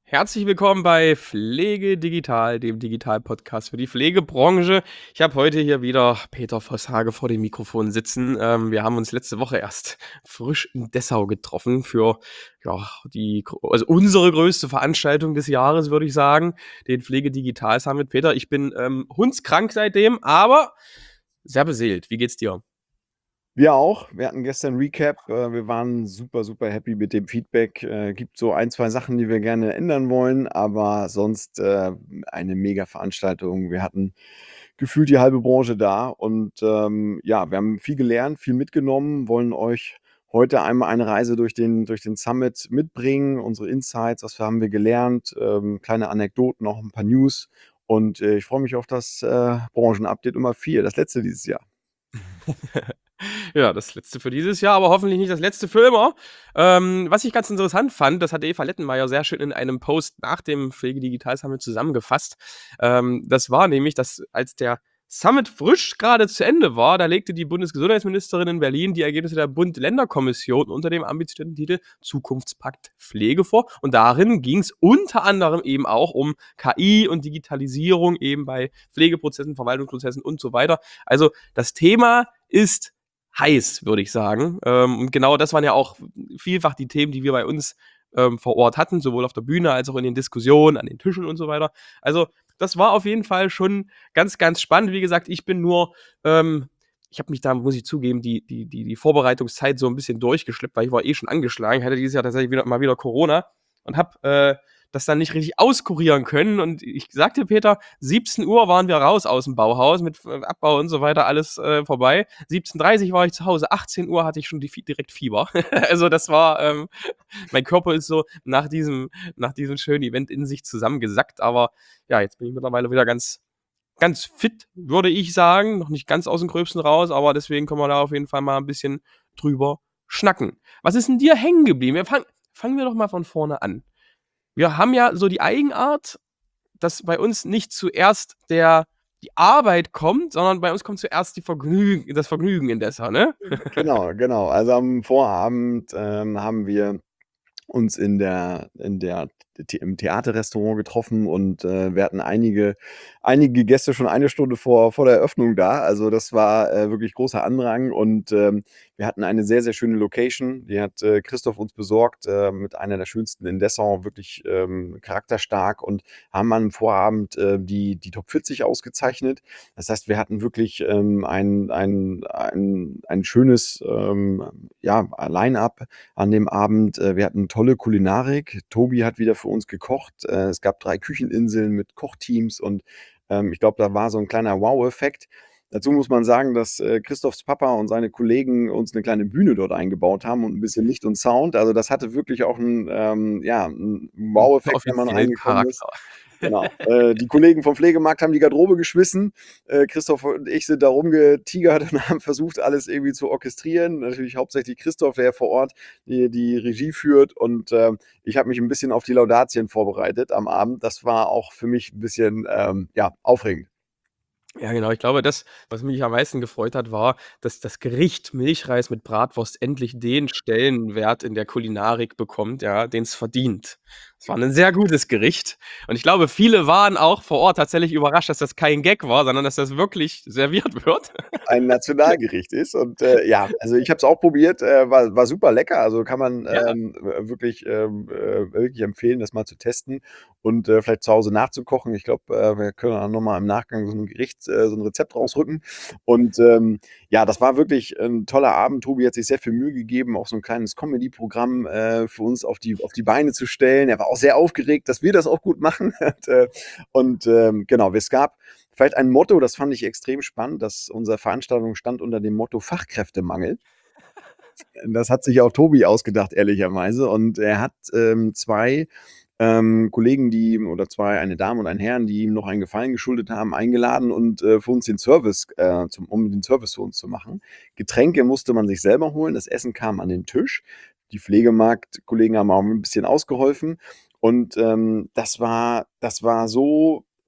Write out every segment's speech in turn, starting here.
Herzlich willkommen bei Pflege Digital, dem Digital-Podcast für die Pflegebranche. Ich habe heute hier wieder Peter Vosshage vor dem Mikrofon sitzen. Wir haben uns letzte Woche erst frisch in Dessau getroffen für also unsere größte Veranstaltung des Jahres, würde ich sagen, den Pflege Digital Summit. Peter, ich bin hundskrank seitdem, aber sehr beseelt. Wie geht's dir? Wir auch. Wir hatten gestern Recap. Wir waren super, super happy mit dem Feedback. Gibt so ein, zwei Sachen, die wir gerne ändern wollen, aber sonst eine mega Veranstaltung. Wir hatten gefühlt die halbe Branche da und ja, wir haben viel gelernt, viel mitgenommen, wollen euch heute einmal eine Reise durch den Summit mitbringen, unsere Insights, was haben wir gelernt, kleine Anekdoten, auch ein paar News und ich freue mich auf das Branchenupdate Nummer 4, das letzte dieses Jahr. Ja, das letzte für dieses Jahr, aber hoffentlich nicht das letzte für immer. Was ich ganz interessant fand, das hat Eva Lettenmeier sehr schön in einem Post nach dem Pflege Digital Summit zusammengefasst. Das war nämlich, dass als der Summit frisch gerade zu Ende war, da legte die Bundesgesundheitsministerin in Berlin die Ergebnisse der Bund-Länder-Kommission unter dem ambitionierten Titel Zukunftspakt Pflege vor. Und darin ging es unter anderem eben auch um KI und Digitalisierung eben bei Pflegeprozessen, Verwaltungsprozessen und so weiter. Also das Thema ist heiß, würde ich sagen. Und genau das waren ja auch vielfach die Themen, die wir bei uns vor Ort hatten, sowohl auf der Bühne als auch in den Diskussionen, an den Tischen und so weiter. Also, das war auf jeden Fall schon ganz, ganz spannend. Wie gesagt, ich bin nur, ich habe mich da, muss ich zugeben, die Vorbereitungszeit so ein bisschen durchgeschleppt, weil ich war eh schon angeschlagen. Ich hatte dieses Jahr tatsächlich mal wieder Corona und habe das dann nicht richtig auskurieren können. Und ich sagte Peter, 17 Uhr waren wir raus aus dem Bauhaus mit Abbau und so weiter, alles vorbei. 17:30 war ich zu Hause, 18 Uhr hatte ich schon direkt Fieber. Also das war, mein Körper ist so nach diesem schönen Event in sich zusammengesackt. Aber ja, jetzt bin ich mittlerweile wieder ganz, ganz fit, würde ich sagen. Noch nicht ganz aus dem Gröbsten raus, aber deswegen können wir da auf jeden Fall mal ein bisschen drüber schnacken. Was ist denn dir hängen geblieben? Fangen wir doch mal von vorne an. Wir haben ja so die Eigenart, dass bei uns nicht zuerst die Arbeit kommt, sondern bei uns kommt zuerst das Vergnügen in Dessau, ne? Genau, genau. Also am Vorabend haben wir uns im Theaterrestaurant getroffen und wir hatten einige Gäste schon eine Stunde vor der Eröffnung da. Also das war wirklich großer Andrang und wir hatten eine sehr, sehr schöne Location. Die hat Christoph uns besorgt, mit einer der schönsten in Dessau, wirklich charakterstark und haben am Vorabend die Top 40 ausgezeichnet. Das heißt, wir hatten wirklich ein schönes ja, Line-up an dem Abend. Wir hatten tolle Kulinarik. Tobi hat wieder für uns gekocht. Es gab 3 Kücheninseln mit Kochteams und ich glaube, da war so ein kleiner Wow-Effekt. Dazu muss man sagen, dass Christophs Papa und seine Kollegen uns eine kleine Bühne dort eingebaut haben und ein bisschen Licht und Sound. Also das hatte wirklich auch einen ja, 'n Wow-Effekt, wenn man Offiziellen reingekommen ist. Charakter. Genau. Die Kollegen vom Pflegemarkt haben die Garderobe geschmissen. Christoph und ich sind da rumgetigert und haben versucht, alles irgendwie zu orchestrieren. Natürlich hauptsächlich Christoph, der vor Ort die Regie führt. Und ich habe mich ein bisschen auf die Laudatien vorbereitet am Abend. Das war auch für mich ein bisschen ja, aufregend. Ja, genau. Ich glaube, das, was mich am meisten gefreut hat, war, dass das Gericht Milchreis mit Bratwurst endlich den Stellenwert in der Kulinarik bekommt, ja, den es verdient. Es war ein sehr gutes Gericht und ich glaube, viele waren auch vor Ort tatsächlich überrascht, dass das kein Gag war, sondern dass das wirklich serviert wird. Ein Nationalgericht ist. Und ja, also ich habe es auch probiert, war super lecker. Also kann man Ja. wirklich empfehlen, das mal zu testen und vielleicht zu Hause nachzukochen. Ich glaube, wir können auch noch mal im Nachgang so ein Gericht, so ein Rezept rausrücken. Und ja, das war wirklich ein toller Abend. Tobi hat sich sehr viel Mühe gegeben, auch so ein kleines Comedy-Programm für uns auf die Beine zu stellen. Er war auch sehr aufgeregt, dass wir das auch gut machen. Und genau, es gab vielleicht ein Motto, das fand ich extrem spannend, dass unsere Veranstaltung stand unter dem Motto Fachkräftemangel. Das hat sich auch Tobi ausgedacht, ehrlicherweise. Und er hat 2 Kollegen, eine Dame und ein Herrn, die ihm noch einen Gefallen geschuldet haben, eingeladen und für uns den Service, um den Service für uns zu machen. Getränke musste man sich selber holen, das Essen kam an den Tisch. Die Pflegemarktkollegen haben auch ein bisschen ausgeholfen. Und das war so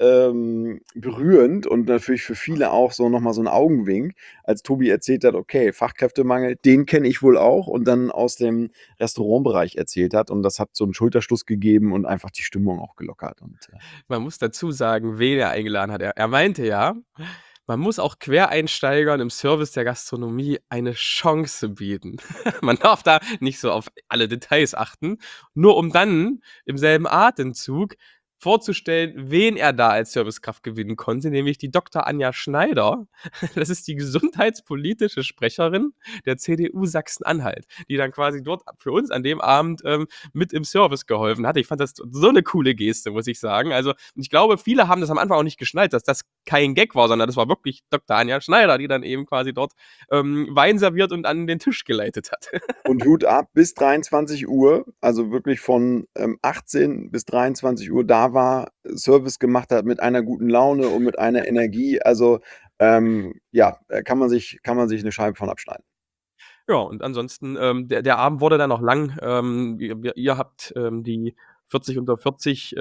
berührend und natürlich für viele auch so nochmal so ein Augenwink, als Tobi erzählt hat, okay, Fachkräftemangel, den kenne ich wohl auch und dann aus dem Restaurantbereich erzählt hat und das hat so einen Schulterschluss gegeben und einfach die Stimmung auch gelockert Man muss dazu sagen, wen er eingeladen hat. Er meinte ja, man muss auch Quereinsteigern im Service der Gastronomie eine Chance bieten. Man darf da nicht so auf alle Details achten, nur um dann im selben Atemzug vorzustellen, wen er da als Servicekraft gewinnen konnte, nämlich die Dr. Anja Schneider. Das ist die gesundheitspolitische Sprecherin der CDU Sachsen-Anhalt, die dann quasi dort für uns an dem Abend mit im Service geholfen hatte. Ich fand das so eine coole Geste, muss ich sagen. Also, ich glaube, viele haben das am Anfang auch nicht geschnallt, dass das kein Gag war, sondern das war wirklich Dr. Anja Schneider, die dann eben quasi dort Wein serviert und an den Tisch geleitet hat. und Hut ab bis 23 Uhr, also wirklich von 18 bis 23 Uhr da war, Service gemacht hat mit einer guten Laune und mit einer Energie. Also ja, kann man sich eine Scheibe von abschneiden. Ja, und ansonsten, der Abend wurde dann noch lang. Ihr habt die 40 unter 40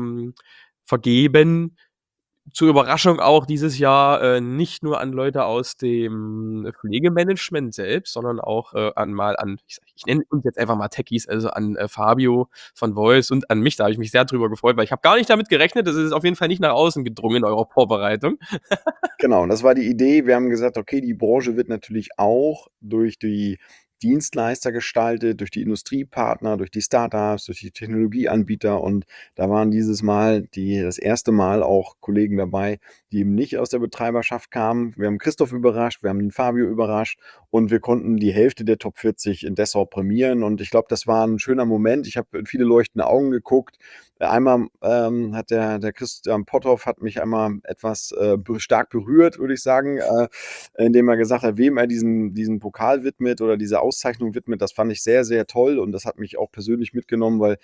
vergeben. Zur Überraschung auch dieses Jahr, nicht nur an Leute aus dem Pflegemanagement selbst, sondern auch, an ich nenne uns jetzt einfach mal Techies, also an, Fabio von Voice und an mich. Da habe ich mich sehr drüber gefreut, weil ich habe gar nicht damit gerechnet. Das ist auf jeden Fall nicht nach außen gedrungen in eurer Vorbereitung. Genau, und das war die Idee. Wir haben gesagt, okay, die Branche wird natürlich auch durch die Dienstleister gestaltet, durch die Industriepartner, durch die Startups, durch die Technologieanbieter. Und da waren dieses Mal das erste Mal auch Kollegen dabei, die eben nicht aus der Betreiberschaft kamen. Wir haben Christoph überrascht, wir haben den Fabio überrascht und wir konnten die Hälfte der Top 40 in Dessau prämieren. Und ich glaube, das war ein schöner Moment. Ich habe in viele leuchtende Augen geguckt. Einmal hat der Christian Potthoff hat mich einmal etwas stark berührt, würde ich sagen, indem er gesagt hat, wem er diesen Pokal widmet oder diese Auszeichnung widmet. Das fand ich sehr, sehr toll und das hat mich auch persönlich mitgenommen, weil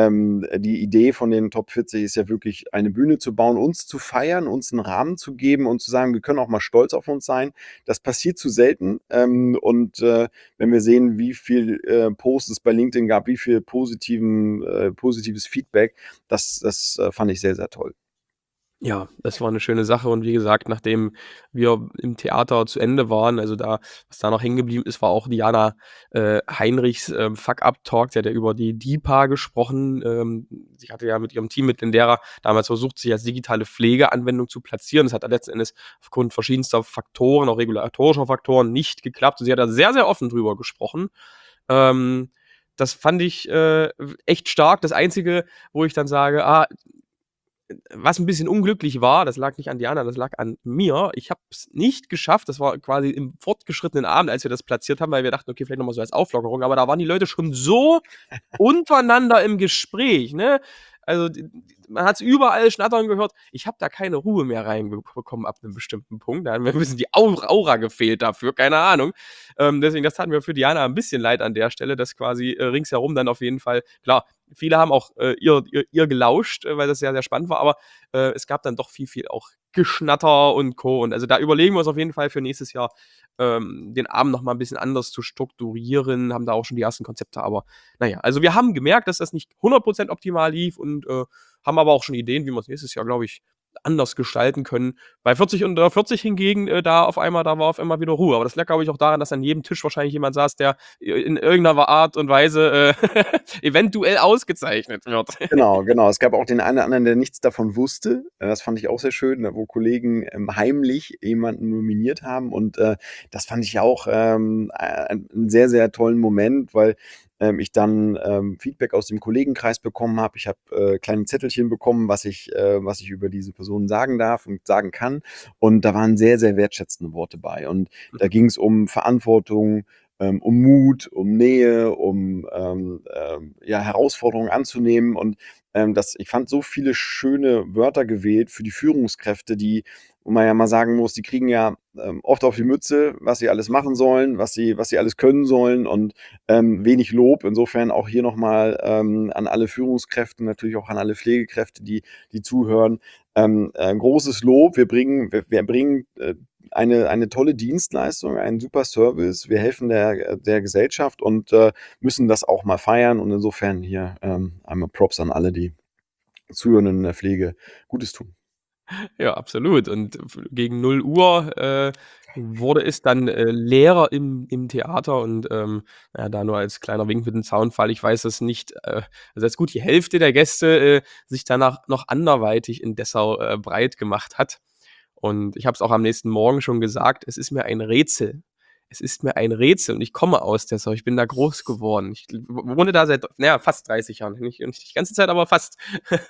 die Idee von den Top 40 ist ja wirklich eine Bühne zu bauen, uns zu feiern, uns einen Rahmen zu geben und zu sagen, wir können auch mal stolz auf uns sein. Das passiert zu selten und wenn wir sehen, wie viel Posts es bei LinkedIn gab, wie viel positives Feedback, das fand ich sehr, sehr toll. Ja, das war 'ne schöne Sache und wie gesagt, nachdem wir im Theater zu Ende waren, also da was da noch hängen geblieben ist, war auch Diana, Heinrichs, Fuck-Up-Talk. Sie hat ja über die DiPA gesprochen. Sie hatte ja mit ihrem Team, mit Lendera damals versucht, sich als digitale Pflegeanwendung zu platzieren. Das hat dann letzten Endes aufgrund verschiedenster Faktoren, auch regulatorischer Faktoren, nicht geklappt. Und sie hat da sehr, sehr offen drüber gesprochen. Ähm, Das fand ich, echt stark. Das Einzige, wo ich dann sage: was ein bisschen unglücklich war, das lag nicht an Diana, das lag an mir. Ich habe es nicht geschafft. Das war quasi im fortgeschrittenen Abend, als wir das platziert haben, weil wir dachten: „Okay, vielleicht noch mal so als Auflockerung“, aber da waren die Leute schon so untereinander im Gespräch, ne? Also, man hat's überall schnattern gehört. Ich habe da keine Ruhe mehr reinbekommen ab 'nem bestimmten Punkt. Da hat mir 'n bisschen die Aura gefehlt dafür, keine Ahnung. Deswegen, das tat mir für Diana 'n bisschen leid an der Stelle, dass quasi, ringsherum dann auf jeden Fall klar, viele haben auch, ihr gelauscht, weil das sehr, sehr spannend war, aber, es gab dann doch viel auch Geschnatter und Co. Und also, da überlegen wir uns auf jeden Fall für nächstes Jahr, den Abend noch mal 'n bisschen anders zu strukturieren, haben da auch schon die ersten Konzepte, aber na ja, also wir haben gemerkt, dass das nicht 100% optimal lief und, haben aber auch schon Ideen, wie wir's nächstes Jahr, glaube ich, anders gestalten können. Bei 40 unter 40 hingegen, da war auf einmal wieder Ruhe. Aber das lag, glaube ich, auch daran, dass an jedem Tisch wahrscheinlich jemand saß, der in irgendeiner Art und Weise, eventuell ausgezeichnet wird. Genau, genau. Es gab auch den einen oder anderen, der nichts davon wusste. Das fand ich auch sehr schön, wo Kollegen heimlich jemanden nominiert haben. Und das fand ich auch einen sehr, sehr tollen Moment, weil ich dann Feedback aus dem Kollegenkreis bekommen habe. Ich habe kleine Zettelchen bekommen, was ich über diese Person sagen darf und sagen kann. Und da waren sehr, sehr wertschätzende Worte bei. Und da ging es um Verantwortung, um Mut, um Nähe, ja, Herausforderungen anzunehmen. Und ich fand so viele schöne Wörter gewählt für die Führungskräfte, wo man ja mal sagen muss, die kriegen ja oft auf die Mütze, was sie alles machen sollen, was sie alles können sollen und wenig Lob. Insofern auch hier nochmal an alle Führungskräfte, natürlich auch an alle Pflegekräfte, die zuhören. Großes Lob. Wir bringen eine tolle Dienstleistung, einen super Service. Wir helfen der Gesellschaft und müssen das auch mal feiern. Und insofern hier einmal Props an alle, die Zuhörenden in der Pflege Gutes tun. Ja, absolut. Und gegen 0 Uhr wurde es dann leerer im Theater und ja, da nur als kleiner Wink mit dem Zaunpfahl. Ich weiß, dass nicht, also dass gut die Hälfte der Gäste sich danach noch anderweitig in Dessau breit gemacht hat. Und ich habe es auch am nächsten Morgen schon gesagt, es ist mir ein Rätsel. Es ist mir ein Rätsel und ich komme aus Dessau. Ich bin da groß geworden. Ich wohne da seit, naja, fast 30 Jahren. Nicht die ganze Zeit, aber fast.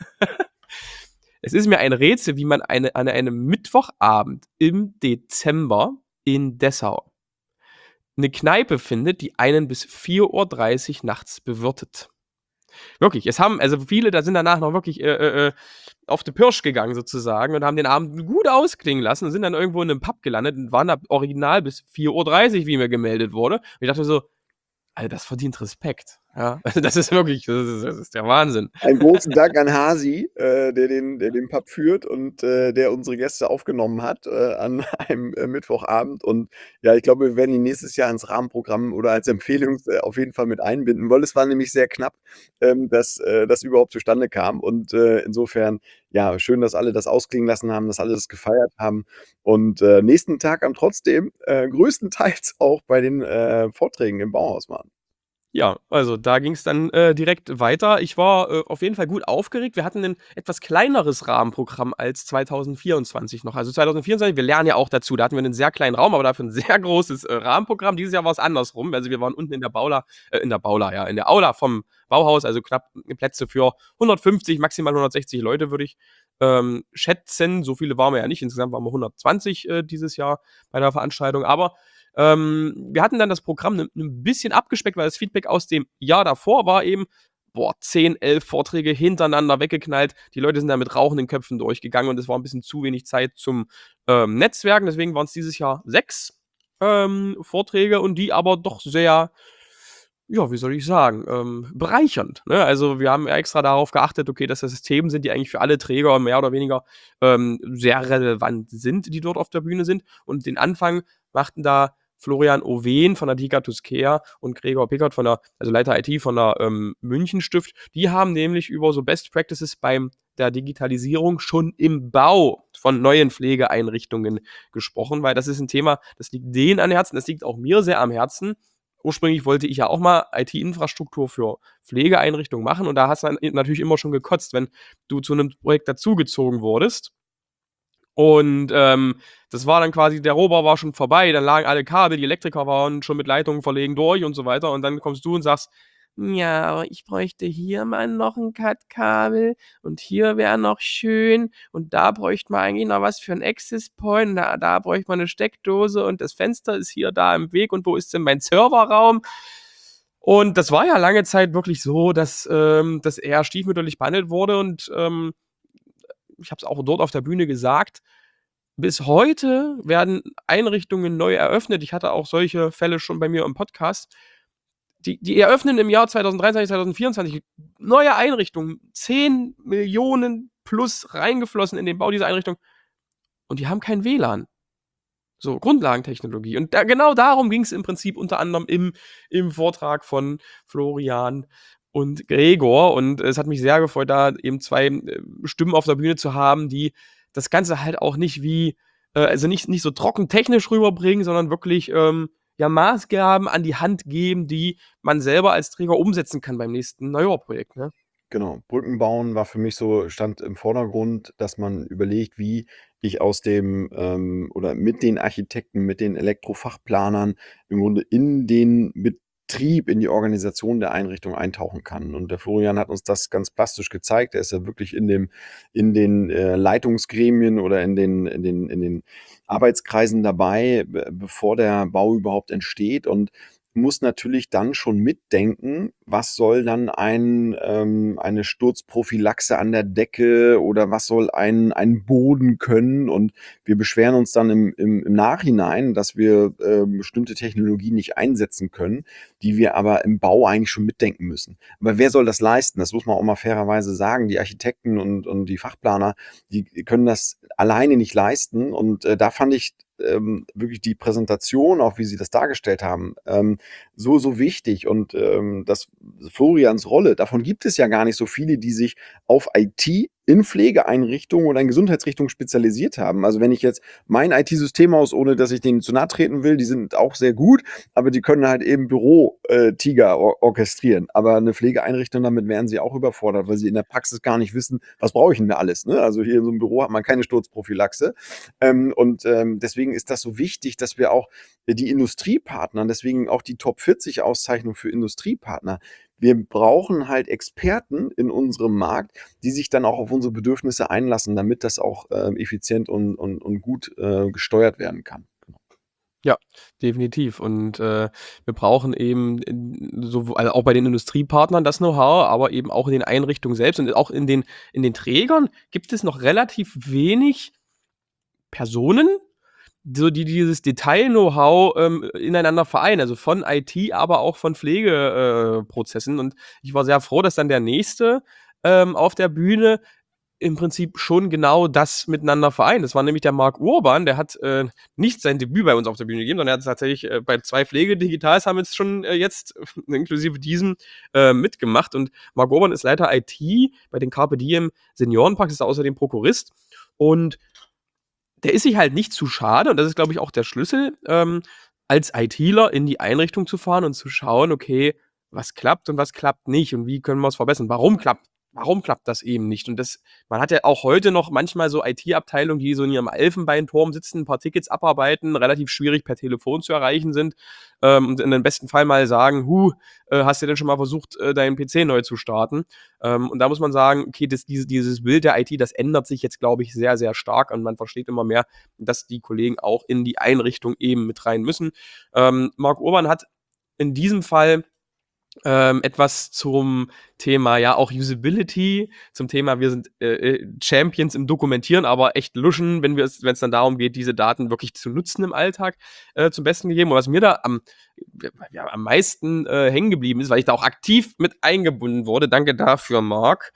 Es ist mir ein Rätsel, wie man an einem Mittwochabend im Dezember in Dessau eine Kneipe findet, die einen bis 4:30 Uhr nachts bewirtet. Wirklich, es haben also viele da sind danach noch wirklich auf die Pirsch gegangen sozusagen und haben den Abend gut ausklingen lassen und sind dann irgendwo in einem Pub gelandet und waren da original bis 4:30 Uhr, wie mir gemeldet wurde. Und ich dachte so: „Alter, das verdient Respekt." Ja, also das ist wirklich das ist der Wahnsinn. Einen großen Dank an Hasi, der den Pub führt und der unsere Gäste aufgenommen hat an einem Mittwochabend. Und ja, ich glaube, wir werden ihn nächstes Jahr ins Rahmenprogramm oder als Empfehlung auf jeden Fall mit einbinden, weil es war nämlich sehr knapp, dass das überhaupt zustande kam. Und insofern, ja, schön, dass alle das ausklingen lassen haben, dass alle das gefeiert haben. Und nächsten Tag am trotzdem größtenteils auch bei den Vorträgen im Bauhaus waren. Ja, also da ging's dann direkt weiter. Ich war auf jeden Fall gut aufgeregt. Wir hatten 'nen etwas kleineres Rahmenprogramm als 2024 noch. Also 2024, wir lernen ja auch dazu. Da hatten wir 'nen sehr kleinen Raum, aber dafür 'n sehr großes Rahmenprogramm. Dieses Jahr war's andersrum. Also, wir waren unten in der Baula, ja, in der Aula vom Bauhaus, also knapp Plätze für 150, maximal 160 Leute, würde ich schätzen. So viele waren wir ja nicht. Insgesamt waren wir 120 dieses Jahr bei der Veranstaltung. Aber wir hatten dann das Programm 'n bisschen abgespeckt, weil das Feedback aus dem Jahr davor war eben, boah, 10, 11 Vorträge hintereinander weggeknallt. Die Leute sind da mit rauchenden Köpfen durchgegangen und es war 'n bisschen zu wenig Zeit zum Netzwerken. Deswegen waren's dieses Jahr 6 Vorträge und die aber doch sehr, ja, wie soll ich sagen, bereichernd, ne? Also, wir haben extra darauf geachtet, okay, dass das Themen sind, die eigentlich für alle Träger mehr oder weniger sehr relevant sind, die dort auf der Bühne sind. Und den Anfang machten da Florian Owen von der DIGA Tusquea und Gregor Pickert also Leiter IT von der München-Stift. Die haben nämlich über so Best Practices beim der Digitalisierung schon im Bau von neuen Pflegeeinrichtungen gesprochen, weil das ist 'n Thema, das liegt denen am Herzen, das liegt auch mir sehr am Herzen. Ursprünglich wollte ich ja auch mal IT-Infrastruktur für Pflegeeinrichtungen machen und da hast du dann natürlich immer schon gekotzt, wenn du zu 'nem Projekt dazugezogen wurdest. Und das war dann quasi der Rohbau war schon vorbei, dann lagen alle Kabel, die Elektriker waren schon mit Leitungen verlegen durch und so weiter. Und dann kommst du und sagst: „Ja, aber ich bräuchte hier mal noch 'n Cut-Kabel und hier wäre noch schön und da bräuchte man eigentlich noch was für 'n Access Point und da bräuchte man 'ne Steckdose und das Fenster ist hier da im Weg und wo ist denn mein Serverraum?" Und das war ja lange Zeit wirklich so, dass er stiefmütterlich behandelt wurde und ich habe es auch dort auf der Bühne gesagt, bis heute werden Einrichtungen neu eröffnet. Ich hatte auch solche Fälle schon bei mir im Podcast. Die eröffnen im Jahr 2023, 2024 neue Einrichtungen, 10 Millionen plus reingeflossen in den Bau dieser Einrichtung und die haben kein WLAN. So, Grundlagentechnologie. Und da genau darum ging's im Prinzip unter anderem im Vortrag von Florian und Gregor. Und es hat mich sehr gefreut, da eben 2 Stimmen auf der Bühne zu haben, die das Ganze halt auch nicht wie also nicht so trocken technisch rüberbringen, sondern wirklich ja, Maßgaben an die Hand geben, die man selber als Träger umsetzen kann beim nächsten Neujahrprojekt, ne? Genau, Brücken bauen war für mich so stand im Vordergrund, dass man überlegt, wie ich aus dem oder mit den Architekten, mit den Elektrofachplanern im Grunde in den Betrieb, in die Organisation der Einrichtung eintauchen kann. Und der Florian hat uns das ganz plastisch gezeigt. Er ist ja wirklich in den Leitungsgremien oder in den Arbeitskreisen dabei, bevor der Bau überhaupt entsteht und muss natürlich dann schon mitdenken, was soll dann eine Sturzprophylaxe an der Decke oder was soll ein Boden können? Und wir beschweren uns dann im Nachhinein, dass wir bestimmte Technologien nicht einsetzen können, die wir aber im Bau eigentlich schon mitdenken müssen. Aber wer soll das leisten? Das muss man auch mal fairerweise sagen. Die Architekten und die Fachplaner, die können das alleine nicht leisten. Und da fand ich wirklich die Präsentation, auch wie sie das dargestellt haben, so wichtig und das Florians Rolle, davon gibt es ja gar nicht so viele, die sich auf IT in Pflegeeinrichtungen oder in Gesundheitsrichtungen spezialisiert haben. Also wenn ich jetzt mein IT-Systemhaus, ohne dass ich denen zu nahe treten will, die sind auch sehr gut, aber die können halt eben Büro-Tiger orchestrieren. Aber eine Pflegeeinrichtung, damit wären sie auch überfordert, weil sie in der Praxis gar nicht wissen, was brauche ich denn da alles. Ne? Also hier in so einem Büro hat man keine Sturzprophylaxe. Deswegen ist das so wichtig, dass wir auch die Industriepartner, deswegen auch die Top 40 Auszeichnung für Industriepartner, wir brauchen halt Experten in unserem Markt, die sich dann auch auf unsere Bedürfnisse einlassen, damit das auch effizient und gut gesteuert werden kann. Ja, definitiv. Und, wir brauchen eben also auch bei den Industriepartnern das Know-how, aber eben auch in den Einrichtungen selbst und auch in den Trägern gibt es noch relativ wenig Personen, so die dieses Detail-Know-how, ineinander vereinen, also von IT, aber auch von Pflegeprozessen. Und ich war sehr froh, dass dann der Nächste, auf der Bühne im Prinzip schon genau das miteinander vereint. Das war nämlich der Marc Urban, der hat, nicht sein Debüt bei uns auf der Bühne gegeben, sondern er hat tatsächlich, bei 2 Pflegedigital-Summits schon, jetzt inklusive diesem, mitgemacht. Und Marc Urban ist Leiter IT bei den Carpe Diem Seniorenparks, ist außerdem Prokurist und der ist sich halt nicht zu schade, und das ist, glaube ich, auch der Schlüssel, als ITler in die Einrichtung zu fahren und zu schauen: „Okay, was klappt und was klappt nicht und wie können wir's verbessern? Warum klappt das eben nicht?“ Und das man hat ja auch heute noch manchmal so IT-Abteilungen, die so in ihrem Elfenbeinturm sitzen, 'n paar Tickets abarbeiten, relativ schwierig per Telefon zu erreichen sind, und in den besten Fall mal sagen: hast du denn schon mal versucht, deinen PC neu zu starten?“ Und da muss man sagen, okay, dieses Bild der IT, das ändert sich jetzt, glaube ich, sehr, sehr stark und man versteht immer mehr, dass die Kollegen auch in die Einrichtung eben mit rein müssen. Marc Urban hat in diesem Fall etwas zum Thema, ja, auch Usability, zum Thema, wir sind, Champions im Dokumentieren, aber echt luschen, wenn es dann darum geht, diese Daten wirklich zu nutzen im Alltag, zum Besten gegeben. Und was mir da am meisten, hängen geblieben ist, weil ich da auch aktiv mit eingebunden wurde, danke dafür, Marc,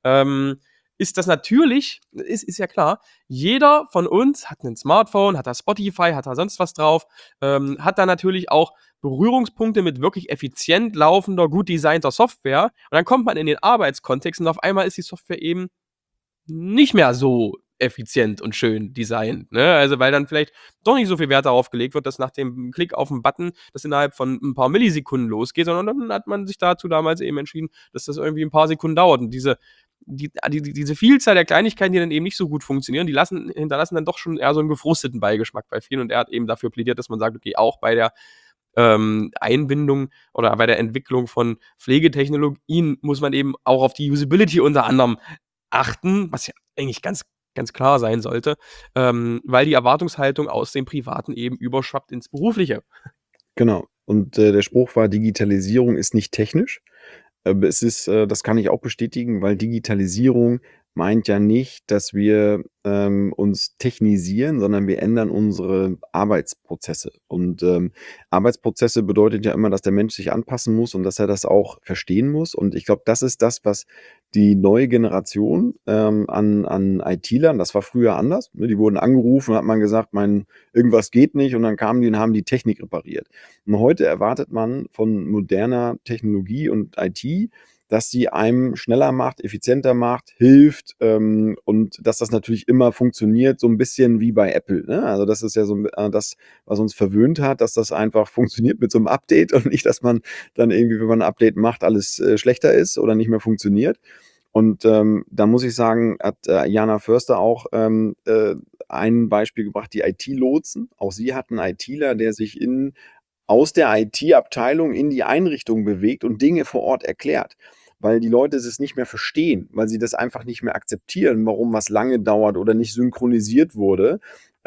ist das natürlich ist ja klar, jeder von uns hat 'nen Smartphone, hat da Spotify, hat da sonst was drauf, hat da natürlich auch Berührungspunkte mit wirklich effizient laufender, gut designter Software. Und dann kommt man in den Arbeitskontext und auf einmal ist die Software eben nicht mehr so effizient und schön designt, ne? Also, weil dann vielleicht doch nicht so viel Wert darauf gelegt wird, dass nach dem Klick auf 'n Button das innerhalb von 'n paar Millisekunden losgeht, sondern dann hat man sich dazu damals eben entschieden, dass das irgendwie 'n paar Sekunden dauert. Und diese Vielzahl der Kleinigkeiten, die dann eben nicht so gut funktionieren, hinterlassen dann doch schon eher so 'n gefrusteten Beigeschmack bei vielen. Und er hat eben dafür plädiert, dass man sagt: „Okay, auch bei der Einbindung oder bei der Entwicklung von Pflegetechnologien muss man eben auch auf die Usability unter anderem achten“, was ja eigentlich ganz ganz klar sein sollte, weil die Erwartungshaltung aus dem Privaten eben überschwappt ins Berufliche. Genau. Und der Spruch war: „Digitalisierung ist nicht technisch.“ Es ist das kann ich auch bestätigen, weil Digitalisierung meint ja nicht, dass wir, uns technisieren, sondern wir ändern unsere Arbeitsprozesse. Und, Arbeitsprozesse bedeutet ja immer, dass der Mensch sich anpassen muss und dass er das auch verstehen muss. Und ich glaube, das ist das, was die neue Generation, an IT-Lern, das war früher anders, ne? Die wurden angerufen, hat man gesagt: „Irgendwas geht nicht“, und dann kamen die und haben die Technik repariert. Und heute erwartet man von moderner Technologie und IT, dass sie einem schneller macht, effizienter macht, hilft, und dass das natürlich immer funktioniert, so 'n bisschen wie bei Apple, ne? Also, das ist ja so das, was uns verwöhnt hat, dass das einfach funktioniert mit so 'nem Update und nicht, dass man dann irgendwie, wenn man 'n Update macht, alles, schlechter ist oder nicht mehr funktioniert. Und, da muss ich sagen, hat, Jana Förster auch, ein Beispiel gebracht, die IT-Lotsen. Auch sie hat 'n ITler, der sich aus der IT-Abteilung in die Einrichtung bewegt und Dinge vor Ort erklärt, weil die Leute es nicht mehr verstehen, weil sie das einfach nicht mehr akzeptieren, warum was lange dauert oder nicht synchronisiert wurde.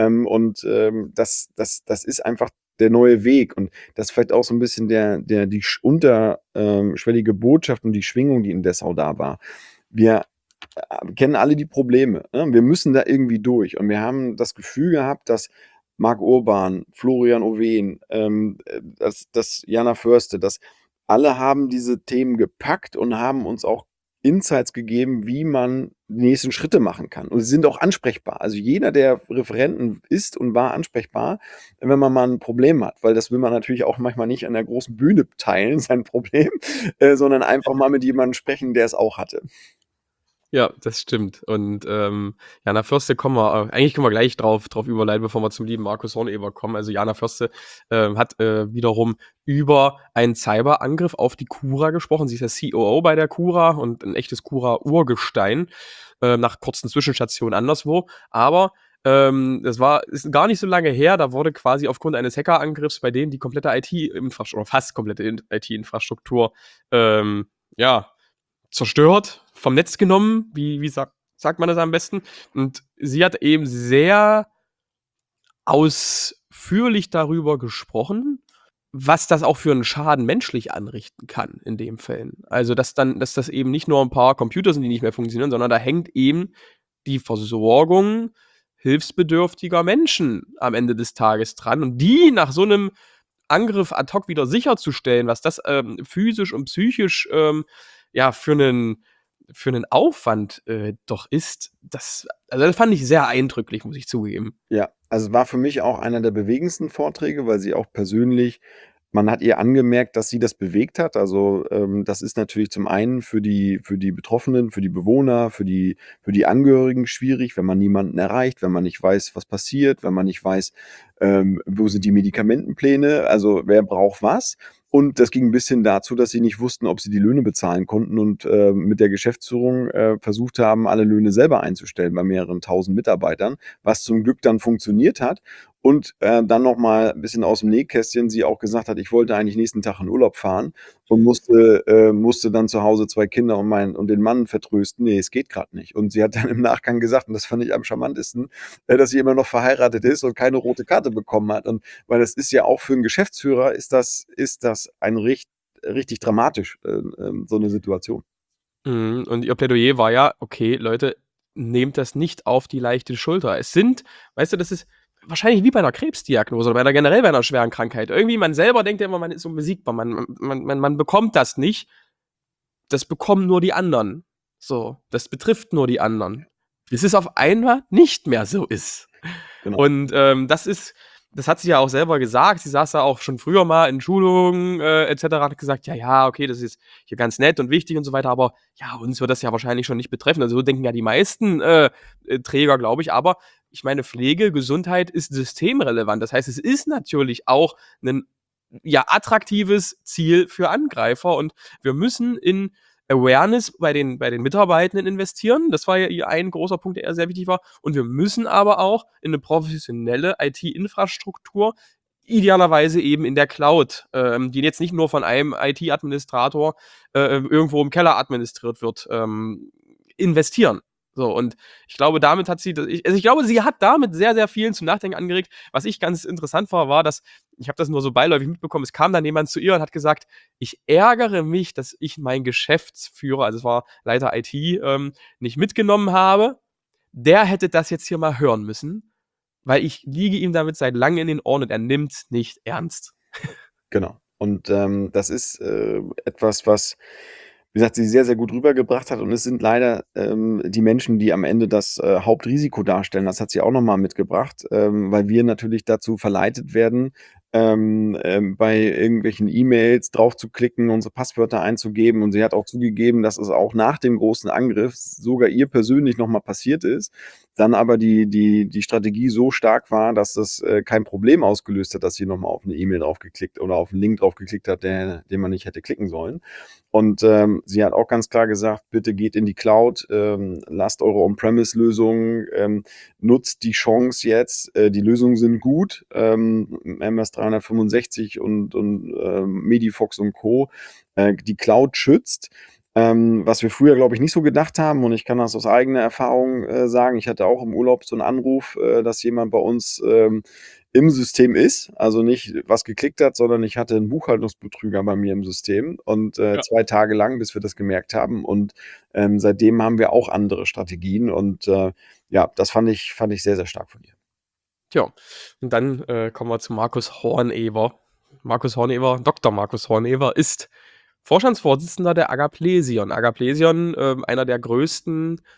Das ist einfach der neue Weg, und das ist vielleicht auch so 'n bisschen die schwellige Botschaft und die Schwingung, die in Dessau da war. Wir kennen alle die Probleme, ne? Wir müssen da irgendwie durch, und wir haben das Gefühl gehabt, dass Marc Urban, Florian Owen, dass Jana Förste, dass alle haben diese Themen gepackt und haben uns auch Insights gegeben, wie man die nächsten Schritte machen kann. Und sie sind auch ansprechbar. Also jeder der Referenten ist und war ansprechbar, wenn man mal 'n Problem hat, weil das will man natürlich auch manchmal nicht an der großen Bühne teilen, sein Problem, sondern einfach mal mit jemandem sprechen, der es auch hatte. Ja, das stimmt. Und, Jana Fürste kommen wir eigentlich können wir gleich drauf überleiten, bevor wir zum lieben Markus Horneber kommen. Also, Jana Fürste, hat, wiederum über einen Cyberangriff auf die Cura gesprochen. Sie ist ja COO bei der Cura und 'n echtes Cura-Urgestein, nach kurzen Zwischenstationen anderswo. Aber, ist gar nicht so lange her, da wurde quasi aufgrund eines Hackerangriffs bei denen die komplette IT-Infrastruktur oder fast komplette IT-Infrastruktur, ja, zerstört, vom Netz genommen, wie sagt man das am besten? Und sie hat eben sehr ausführlich darüber gesprochen, was das auch für 'n Schaden menschlich anrichten kann in den Fällen. Also, dass das eben nicht nur 'n paar Computer sind, die nicht mehr funktionieren, sondern da hängt eben die Versorgung hilfsbedürftiger Menschen am Ende des Tages dran und die nach so 'nem Angriff ad hoc wieder sicherzustellen, was das, physisch und psychisch, ja, für 'nen Aufwand, doch ist, das fand ich sehr eindrücklich, muss ich zugeben. Ja, also war für mich auch einer der bewegendsten Vorträge, weil sie auch persönlich man hat ihr angemerkt, dass sie das bewegt hat. Also, das ist natürlich zum einen für die Betroffenen, für die Bewohner, für die Angehörigen schwierig, wenn man niemanden erreicht, wenn man nicht weiß, was passiert, wenn man nicht weiß, wo sind die Medikamentenpläne, also wer braucht was. Und das ging bis hin dazu, dass sie nicht wussten, ob sie die Löhne bezahlen konnten und, mit der Geschäftsführung, versucht haben, alle Löhne selber einzustellen bei mehreren tausend Mitarbeitern, was zum Glück dann funktioniert hat. Und, dann noch mal 'n bisschen aus dem Nähkästchen, sie auch gesagt hat: „Ich wollte eigentlich nächsten Tag in Urlaub fahren und musste dann zu Hause 2 Kinder und den Mann vertrösten. Ne, es geht grad nicht.“ Und sie hat dann im Nachgang gesagt, und das fand ich am charmantesten, dass sie immer noch verheiratet ist und keine rote Karte bekommen hat. Und weil das ist ja auch für 'n Geschäftsführer ist das ein richtig dramatisch, so 'ne Situation. Mhm, und ihr Plädoyer war ja: „Okay, Leute, nehmt das nicht auf die leichte Schulter.“ Es sind weißt du, das ist wahrscheinlich wie bei 'ner Krebsdiagnose oder generell bei 'ner schweren Krankheit. Irgendwie man selber denkt ja immer, man ist unbesiegbar, man bekommt das nicht. Das bekommen nur die anderen. So, das betrifft nur die anderen. Bis es auf einmal nicht mehr so ist. Genau. Und, das hat sie ja auch selber gesagt. Sie saß da auch schon früher mal in Schulungen, et cetera, hat gesagt: „Ja, ja, okay, das ist hier ganz nett und wichtig und so weiter, aber ja, uns wird das ja wahrscheinlich schon nicht betreffen.“ Also, so denken ja die meisten, Träger, glaube ich. Aber ich meine, Pflege, Gesundheit ist systemrelevant. Das heißt, es ist natürlich auch 'nen, ja, attraktives Ziel für Angreifer und wir müssen in Awareness bei den Mitarbeitenden investieren. Das war ja ihr ein großer Punkt, der ihr sehr wichtig war. Und wir müssen aber auch in 'ne professionelle IT-Infrastruktur, idealerweise eben in der Cloud, die jetzt nicht nur von einem IT-Administrator, irgendwo im Keller administriert wird, investieren. So, und ich glaube, damit hat sie ich glaube, sie hat damit sehr, sehr vielen zum Nachdenken angeregt. Was ich ganz interessant war, dass ich habe das nur so beiläufig mitbekommen, es kam dann jemand zu ihr und hat gesagt: „Ich ärgere mich, dass ich meinen Geschäftsführer“, also es war Leiter IT, „nicht mitgenommen habe. Der hätte das jetzt hier mal hören müssen, weil ich liege ihm damit seit langem in den Ohren und er nimmt's nicht ernst.“ Genau. Und, das ist, etwas, was, wie gesagt, sie sehr, sehr gut rübergebracht hat. Und es sind leider, die Menschen, die am Ende das, Hauptrisiko darstellen. Das hat sie auch noch mal mitgebracht, weil wir natürlich dazu verleitet werden, bei irgendwelchen E-Mails drauf zu klicken, unsere Passwörter einzugeben. Und sie hat auch zugegeben, dass es auch nach dem großen Angriff sogar ihr persönlich noch mal passiert ist, dann aber die Strategie so stark war, dass das, kein Problem ausgelöst hat, dass sie noch mal auf 'ne E-Mail draufgeklickt oder auf 'n Link draufgeklickt hat, den man nicht hätte klicken sollen. Und, sie hat auch ganz klar gesagt: „Bitte geht in die Cloud, lasst eure On-Premise-Lösungen, nutzt die Chance jetzt, die Lösungen sind gut, MS 365 und Medifox und Co. Die Cloud schützt.“ Was wir früher, glaube ich, nicht so gedacht haben, und ich kann das aus eigener Erfahrung, sagen. Ich hatte auch im Urlaub so 'n Anruf, dass jemand bei uns, im System ist, also nicht was geklickt hat, sondern ich hatte 'n Buchhaltungsbetrüger bei mir im System und, Ja. 2 Tage lang, bis wir das gemerkt haben. Und, seitdem haben wir auch andere Strategien und, ja, das fand ich sehr, sehr stark von ihr. Tja, und dann, kommen wir zu Markus Horneber. Markus Horneber Dr. Markus Horneber ist Vorstandsvorsitzender der Agaplesion. Agaplesion, einer der größten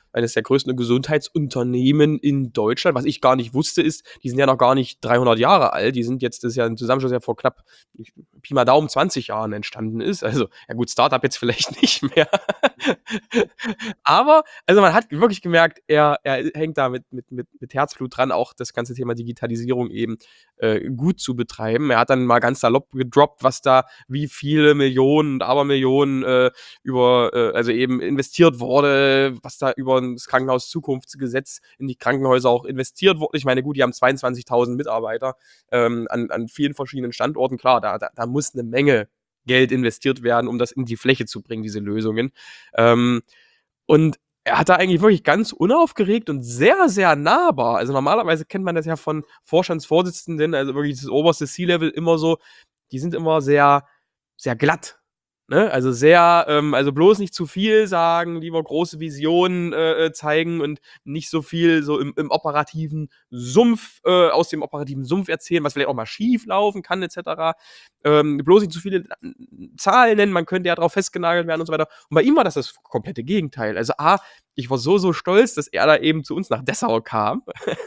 eines der größten Gesundheitsunternehmen in Deutschland. Was ich gar nicht wusste, ist, die sind ja noch gar nicht 300 Jahre alt. Die sind jetzt, das ist ja ein Zusammenschluss, der vor knapp, Pi mal Daumen, 20 Jahren entstanden ist. Also, ja gut, Startup jetzt vielleicht nicht mehr. Aber, also man hat wirklich gemerkt, er hängt da mit Herzblut dran, auch das ganze Thema Digitalisierung eben gut zu betreiben. Er hat dann mal ganz salopp gedroppt, was da, wie viele Millionen und Abermillionen also eben investiert wurde, was da über das Krankenhaus-Zukunftsgesetz in die Krankenhäuser auch investiert wurde. Ich meine, gut, die haben 22.000 Mitarbeiter an vielen verschiedenen Standorten. Klar, da muss eine Menge Geld investiert werden, um das in die Fläche zu bringen, diese Lösungen. Und er hat da eigentlich wirklich ganz unaufgeregt und sehr, sehr nahbar. Also normalerweise kennt man das ja von Vorstandsvorsitzenden, also wirklich das oberste C-Level immer so, die sind immer sehr, sehr glatt. Ne? Also sehr, also bloß nicht zu viel sagen, lieber große Visionen zeigen und nicht so viel so im operativen Sumpf, aus dem operativen Sumpf erzählen, was vielleicht auch mal schief laufen kann, etc. Bloß nicht zu viele Zahlen nennen, man könnte ja drauf festgenagelt werden und so weiter. Und bei ihm war das komplette Gegenteil. Also ich war so stolz, dass er da eben zu uns nach Dessau kam.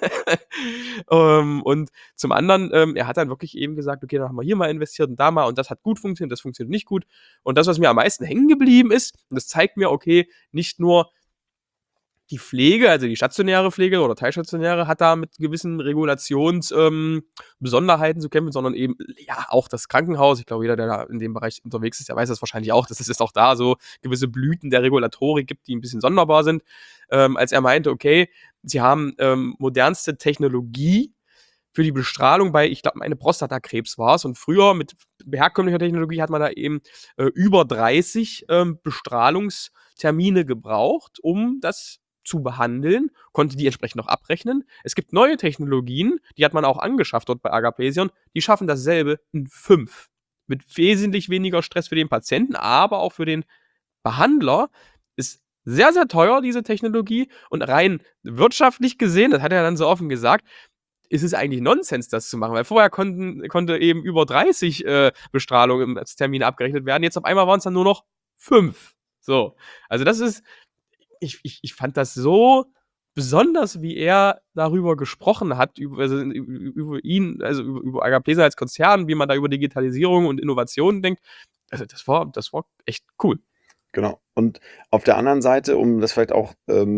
Und zum anderen, er hat dann wirklich eben gesagt, okay, dann haben wir hier mal investiert und da mal und das hat gut funktioniert, das funktioniert nicht gut. Und das, was mir am meisten hängen geblieben ist, und das zeigt mir, okay, nicht nur die Pflege, also die stationäre Pflege oder teilstationäre, hat da mit gewissen Besonderheiten zu kämpfen, sondern eben, ja, auch das Krankenhaus. Ich glaube, jeder, der da in dem Bereich unterwegs ist, der weiß das wahrscheinlich auch, dass es auch da so gewisse Blüten der Regulatorik gibt, die ein bisschen sonderbar sind. Als er meinte, okay, sie haben modernste Technologie für die Bestrahlung bei, ich glaube, eine Prostatakrebs war es. Und früher mit herkömmlicher Technologie hat man da eben über 30 Bestrahlungstermine gebraucht, um das zu behandeln, konnte die entsprechend noch abrechnen. Es gibt neue Technologien, die hat man auch angeschafft dort bei Agapesion, die schaffen dasselbe in 5. Mit wesentlich weniger Stress für den Patienten, aber auch für den Behandler. Ist sehr, sehr teuer, diese Technologie. Und rein wirtschaftlich gesehen, das hat er dann so offen gesagt, ist es eigentlich Nonsens, das zu machen. Weil vorher konnte eben über 30 Bestrahlungen im Termin abgerechnet werden. Jetzt auf einmal waren es dann nur noch 5. So. Also das ist, ich fand das so besonders, wie er darüber gesprochen hat, über ihn, also über Agapesa als Konzern, wie man da über Digitalisierung und Innovationen denkt. Also das war echt cool. Genau. Und auf der anderen Seite, um das vielleicht auch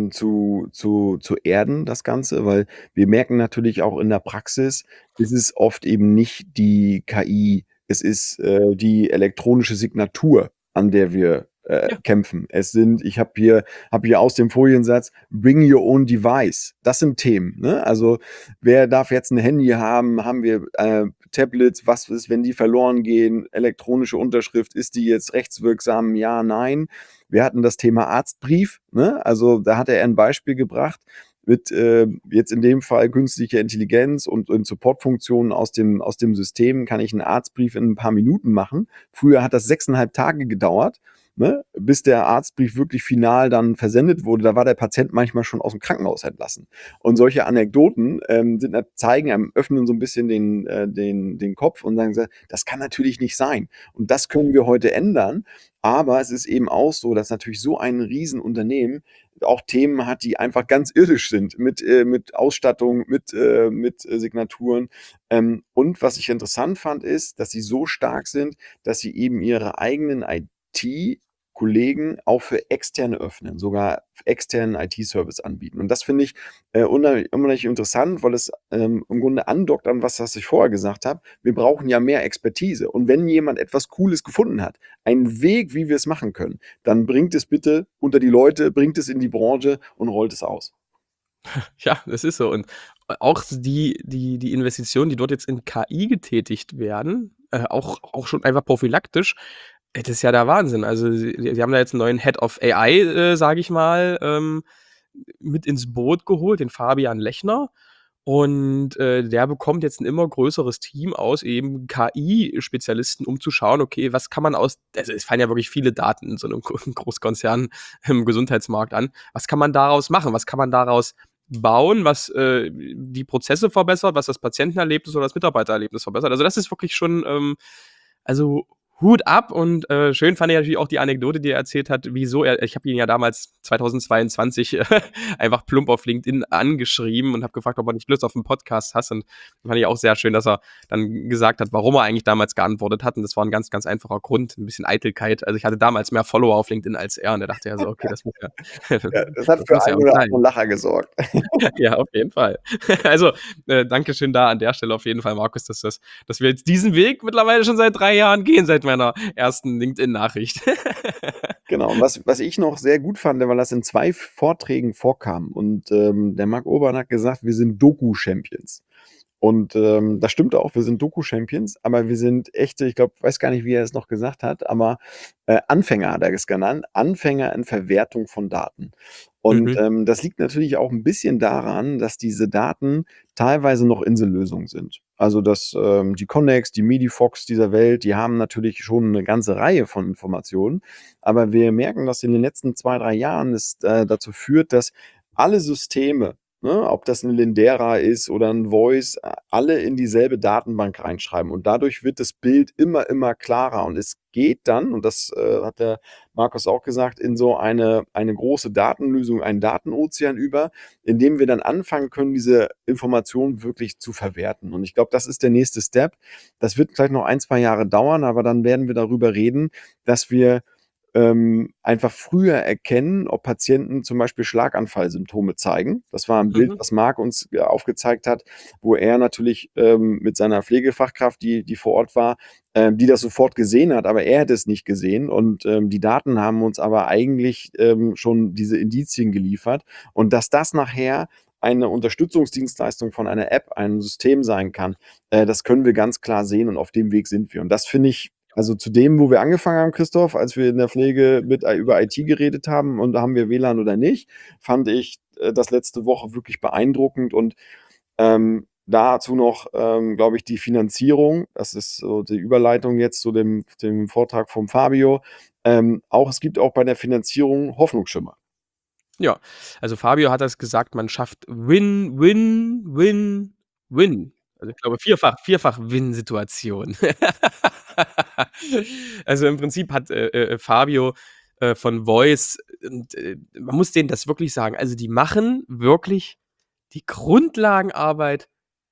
zu erden, das Ganze, weil wir merken natürlich auch in der Praxis, ist es oft eben nicht die KI, es ist die elektronische Signatur, an der wir Ja. kämpfen. Ich habe hier aus dem Foliensatz Bring Your Own Device. Das sind Themen. Ne? Also wer darf jetzt ein Handy haben? Haben wir Tablets? Was ist, wenn die verloren gehen? Elektronische Unterschrift, ist die jetzt rechtswirksam? Ja, nein. Wir hatten das Thema Arztbrief. Ne? Also da hat er ein Beispiel gebracht mit jetzt in dem Fall künstlicher Intelligenz und Supportfunktionen aus dem System kann ich einen Arztbrief in ein paar Minuten machen. Früher hat das 6,5 Tage gedauert. Ne, bis der Arztbrief wirklich final dann versendet wurde, da war der Patient manchmal schon aus dem Krankenhaus entlassen. Und solche Anekdoten öffnen so ein bisschen den Kopf und sagen, das kann natürlich nicht sein. Und das können wir heute ändern. Aber es ist eben auch so, dass natürlich so ein Riesenunternehmen auch Themen hat, die einfach ganz irdisch sind, mit Ausstattung, mit Signaturen. Und was ich interessant fand, ist, dass sie so stark sind, dass sie eben ihre eigenen IT-Kollegen auch für Externe öffnen, sogar externen IT-Service anbieten. Und das finde ich unheimlich interessant, weil es im Grunde andockt an was ich vorher gesagt habe. Wir brauchen ja mehr Expertise. Und wenn jemand etwas Cooles gefunden hat, einen Weg, wie wir es machen können, dann bringt es bitte unter die Leute, bringt es in die Branche und rollt es aus. Ja, das ist so. Und auch die Investitionen, die dort jetzt in KI getätigt werden, auch schon einfach prophylaktisch, das ist ja der Wahnsinn. Also, sie haben da jetzt einen neuen Head of AI, sage ich mal, mit ins Boot geholt, den Fabian Lechner. Und der bekommt jetzt ein immer größeres Team aus eben KI-Spezialisten, um zu schauen, okay, was kann man also es fallen ja wirklich viele Daten in so einem Großkonzern im Gesundheitsmarkt an. Was kann man daraus machen? Was kann man daraus bauen, was die Prozesse verbessert, was das Patientenerlebnis oder das Mitarbeitererlebnis verbessert? Also das ist wirklich schon, also Hut ab und schön fand ich natürlich auch die Anekdote, die er erzählt hat, wieso ich habe ihn ja damals 2022 einfach plump auf LinkedIn angeschrieben und habe gefragt, ob er nicht Lust auf einen Podcast hat. Und fand ich auch sehr schön, dass er dann gesagt hat, warum er eigentlich damals geantwortet hat. Und das war ein ganz, ganz einfacher Grund, ein bisschen Eitelkeit. Also ich hatte damals mehr Follower auf LinkedIn als er und er dachte ja so, okay, das muss ja, Ja, das hat das für muss ja einen auch oder sein. anderen Lacher gesorgt. Ja, auf jeden Fall. Also, Dankeschön da an der Stelle auf jeden Fall, Markus, dass wir jetzt diesen Weg mittlerweile schon seit 3 Jahren gehen, seit meiner ersten LinkedIn-Nachricht. Genau, und was ich noch sehr gut fand, weil das in 2 Vorträgen vorkam und, der Marc Urban hat gesagt: „Wir sind Doku-Champions.“ Und, das stimmt auch, wir sind Doku-Champions, aber wir sind echte, ich glaube, weiß gar nicht, wie er es noch gesagt hat, aber, Anfänger hat er es genannt, Anfänger in Verwertung von Daten. Und, Mhm. das liegt natürlich auch ein bisschen daran, dass diese Daten teilweise noch Insellösungen sind. Also, dass, die Connex, die Medifox dieser Welt, die haben natürlich schon eine ganze Reihe von Informationen, aber wir merken, dass in den letzten 2 3 Jahren es, dazu führt, dass alle Systeme, ne, ob das 'ne Lindera ist oder 'n Voice, alle in dieselbe Datenbank reinschreiben und dadurch wird das Bild immer klarer und es geht dann, und das, hat der Markus auch gesagt, in so eine große Datenlösung, einen Datenozean über, in dem wir dann anfangen können, diese Informationen wirklich zu verwerten. Und ich glaube, das ist der nächste Step. Das wird vielleicht noch 1 2 Jahre dauern, aber dann werden wir darüber reden, dass wir einfach früher erkennen, ob Patienten zum Beispiel Schlaganfallsymptome zeigen. Das war ein Bild, Mhm. was Marc uns, aufgezeigt hat, wo er natürlich, mit seiner Pflegefachkraft, die vor Ort war, die das sofort gesehen hat, aber er hätte es nicht gesehen und, die Daten haben uns aber eigentlich, schon diese Indizien geliefert. Und dass das nachher eine Unterstützungsdienstleistung von einer App, einem System sein kann, das können wir ganz klar sehen und auf dem Weg sind wir. Und das finde ich, also zu dem, wo wir angefangen haben, Christoph, als wir in der Pflege über IT geredet haben und haben wir WLAN oder nicht, fand ich, das letzte Woche wirklich beeindruckend und, dazu noch, glaube ich, die Finanzierung. Das ist so die Überleitung jetzt zu dem Vortrag vom Fabio. Auch es gibt auch bei der Finanzierung Hoffnungsschimmer. Ja, also Fabio hat das gesagt, man schafft Win, Win, Win, Win. Also ich glaube vierfach Win-Situation. Also im Prinzip hat, Fabio, von Voice und, man muss denen das wirklich sagen, also die machen wirklich die Grundlagenarbeit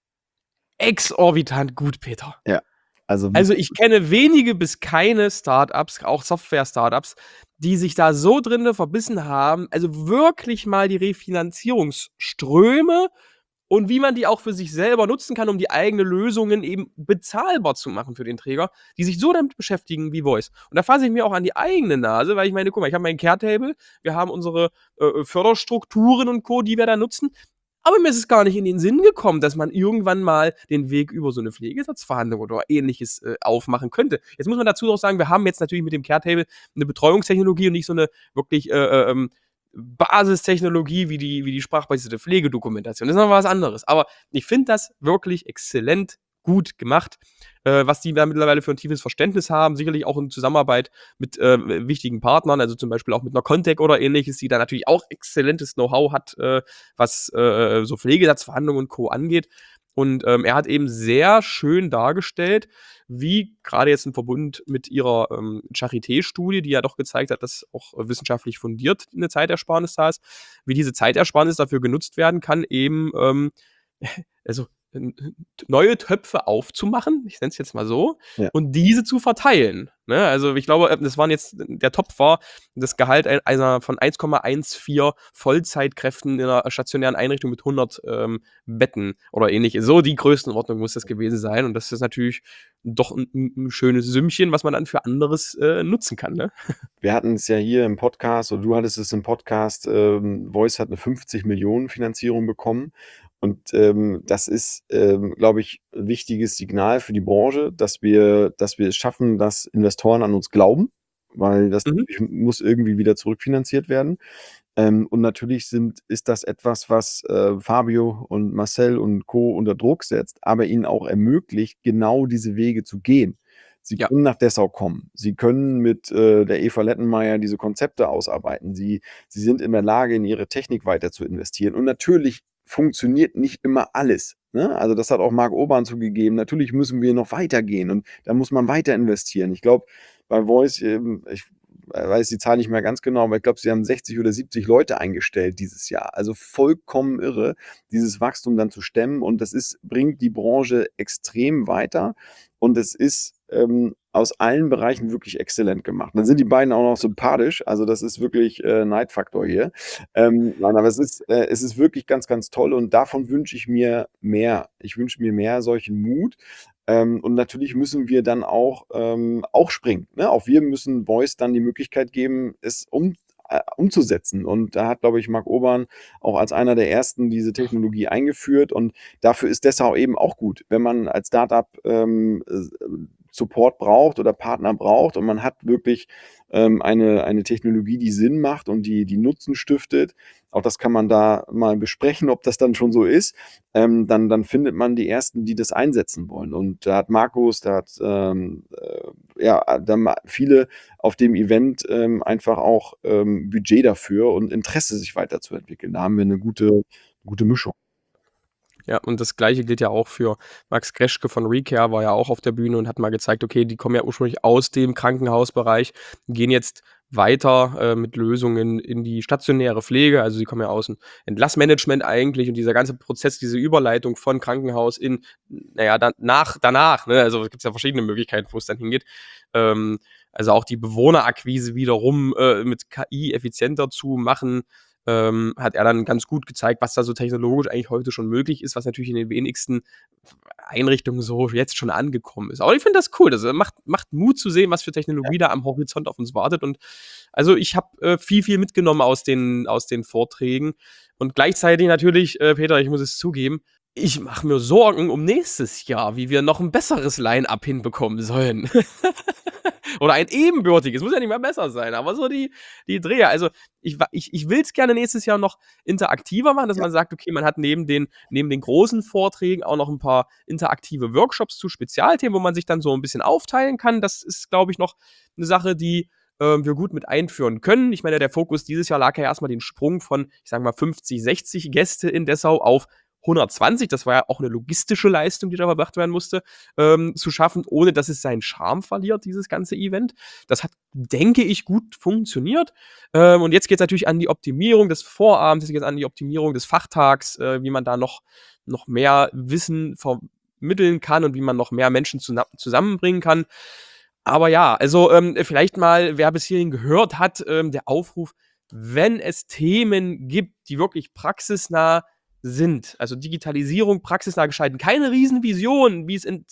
exorbitant gut, Peter. Ja, also Also, ich kenne wenige bis keine Start-ups, auch Software-Start-ups, die sich da so drinne verbissen haben, also wirklich mal die Refinanzierungsströme und wie man die auch für sich selber nutzen kann, um die eigene Lösungen eben bezahlbar zu machen für den Träger, die sich so damit beschäftigen wie Voice. Und da fasse ich mir auch an die eigene Nase, weil ich meine, guck mal, ich habe mein Care-Table, wir haben unsere, Förderstrukturen und Co., die wir da nutzen. Aber mir ist es gar nicht in den Sinn gekommen, dass man irgendwann mal den Weg über so 'ne Pflegesatzverhandlung oder Ähnliches, aufmachen könnte. Jetzt muss man dazu auch sagen, wir haben jetzt natürlich mit dem Care-Table 'ne Betreuungstechnologie und nicht so 'ne wirklich, Basistechnologie wie die sprachbasierte Pflegedokumentation. Das ist noch mal was anderes. Aber ich finde das wirklich exzellent gut gemacht, was die da mittlerweile für 'n tiefes Verständnis haben, sicherlich auch in Zusammenarbeit mit, wichtigen Partnern, also zum Beispiel auch mit 'ner Contact oder Ähnliches, die da natürlich auch exzellentes Know-how hat, was, so Pflegesatzverhandlungen und Co. angeht. Und, er hat eben sehr schön dargestellt, wie grade jetzt im Verbund mit ihrer, Charité-Studie, die ja doch gezeigt hat, dass auch wissenschaftlich fundiert 'ne Zeitersparnis da ist, wie diese Zeitersparnis dafür genutzt werden kann, eben, also, neue Töpfe aufzumachen, ich nenne es jetzt mal so, ja. und diese zu verteilen, ne? Also, ich glaube, das waren jetzt der Topf war das Gehalt einer von 1,14 Vollzeitkräften in 'ner stationären Einrichtung mit 100, Betten oder Ähnliches. So die Größenordnung muss das gewesen sein und das ist natürlich doch 'n schönes Sümmchen, was man dann für anderes, nutzen kann, ne? Wir hatten es ja hier im Podcast oder du hattest es im Podcast, Voice hat 'ne 50 Millionen Finanzierung bekommen und, das ist, glaube ich, 'n wichtiges Signal für die Branche, dass wir es schaffen, dass Investoren an uns glauben, weil das Mhm. natürlich muss irgendwie wieder zurückfinanziert werden. Und natürlich ist das etwas, was, Fabio und Marcel und Co. unter Druck setzt, aber ihnen auch ermöglicht, genau diese Wege zu gehen. Sie Ja. können nach Dessau kommen. Sie können mit, der Eva Lettenmeier diese Konzepte ausarbeiten. Sie sind in der Lage, in ihre Technik weiter zu investieren. Und natürlich funktioniert nicht immer alles. Ne? Also das hat auch Marc Urban zugegeben. Natürlich müssen wir noch weitergehen und da muss man weiter investieren. Ich glaube, bei Voice, ich weiß die Zahl nicht mehr ganz genau, aber ich glaube, sie haben 60 oder 70 Leute eingestellt dieses Jahr. Also vollkommen irre, dieses Wachstum dann zu stemmen. Und das bringt die Branche extrem weiter. Und es ist aus allen Bereichen wirklich exzellent gemacht. Dann sind die beiden auch noch sympathisch. Also das ist wirklich Neidfaktor hier. Nein, aber es ist wirklich ganz, ganz toll und davon wünsche ich mir mehr. Ich wünsche mir mehr solchen Mut. Und natürlich müssen wir dann auch springen. Ne? Auch wir müssen Voice dann die Möglichkeit geben, es umzusetzen. Und da hat, glaube ich, Marc Urban auch als einer der ersten diese Technologie eingeführt. Und dafür ist Dessau eben auch gut, wenn man als Startup Support braucht oder Partner braucht und man hat wirklich eine Technologie, die Sinn macht und die Nutzen stiftet. Auch das kann man da mal besprechen, ob das dann schon so ist. Dann findet man die Ersten, die das einsetzen wollen. Und da hat Markus, da hat ja, da viele auf dem Event einfach auch Budget dafür und Interesse, sich weiterzuentwickeln. Da haben wir eine gute Mischung. Ja, und das Gleiche gilt ja auch für Max Kreschke von ReCare, war ja auch auf der Bühne und hat mal gezeigt, okay, die kommen ja ursprünglich aus dem Krankenhausbereich, gehen jetzt weiter mit Lösungen in die stationäre Pflege. Also sie kommen ja aus dem Entlassmanagement eigentlich und dieser ganze Prozess, diese Überleitung von Krankenhaus in, naja, danach, ne? Also es gibt ja verschiedene Möglichkeiten, wo es dann hingeht. Also auch die Bewohnerakquise wiederum mit KI effizienter zu machen, hat er dann ganz gut gezeigt, was da so technologisch eigentlich heute schon möglich ist, was natürlich in den wenigsten Einrichtungen so jetzt schon angekommen ist. Aber ich finde das cool. Das macht Mut zu sehen, was für Technologie da am Horizont auf uns wartet. Und also ich habe viel mitgenommen aus den Vorträgen. Und gleichzeitig natürlich, Peter, ich muss es zugeben, ich mache mir Sorgen um nächstes Jahr, wie wir noch ein besseres Line-Up hinbekommen sollen. Oder ein ebenbürtiges, muss ja nicht mal besser sein, aber so die Dreher. Also ich will es gerne nächstes Jahr noch interaktiver machen, dass man sagt, okay, man hat neben den großen Vorträgen auch noch ein paar interaktive Workshops zu Spezialthemen, wo man sich dann so ein bisschen aufteilen kann. Das ist, glaube ich, noch eine Sache, die wir gut mit einführen können. Ich meine, der Fokus dieses Jahr lag ja erstmal den Sprung von, ich sage mal, 50, 60 Gäste in Dessau auf 120, das war ja auch eine logistische Leistung, die da verbracht werden musste, zu schaffen, ohne dass es seinen Charme verliert, dieses ganze Event. Das hat, denke ich, gut funktioniert. Und jetzt geht es natürlich an die Optimierung des Vorabends, jetzt geht es an die Optimierung des Fachtags, wie man da noch mehr Wissen vermitteln kann und wie man noch mehr Menschen zusammenbringen kann. Aber ja, also vielleicht mal, wer bis hierhin gehört hat, der Aufruf, wenn es Themen gibt, die wirklich praxisnah sind, also Digitalisierung praxisnah gestalten, keine Riesenvision, wie es in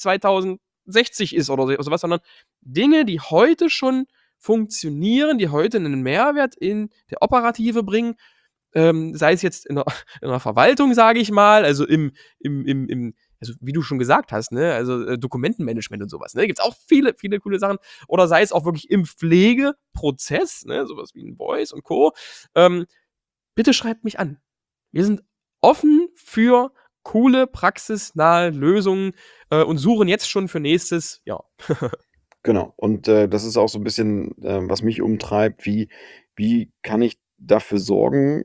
2060 ist oder sowas, sondern Dinge, die heute schon funktionieren, die heute einen Mehrwert in der Operative bringen, sei es jetzt in der Verwaltung, sage ich mal, also also wie du schon gesagt hast, ne, also Dokumentenmanagement und sowas, ne, gibt's auch viele coole Sachen. Oder sei es auch wirklich im Pflegeprozess, ne, sowas wie ein Voice und Co. Bitte schreibt mich an. Wir sind offen für coole, praxisnahe Lösungen und suchen jetzt schon für nächstes Jahr. Genau. Und das ist auch so ein bisschen, was mich umtreibt. Wie kann ich dafür sorgen,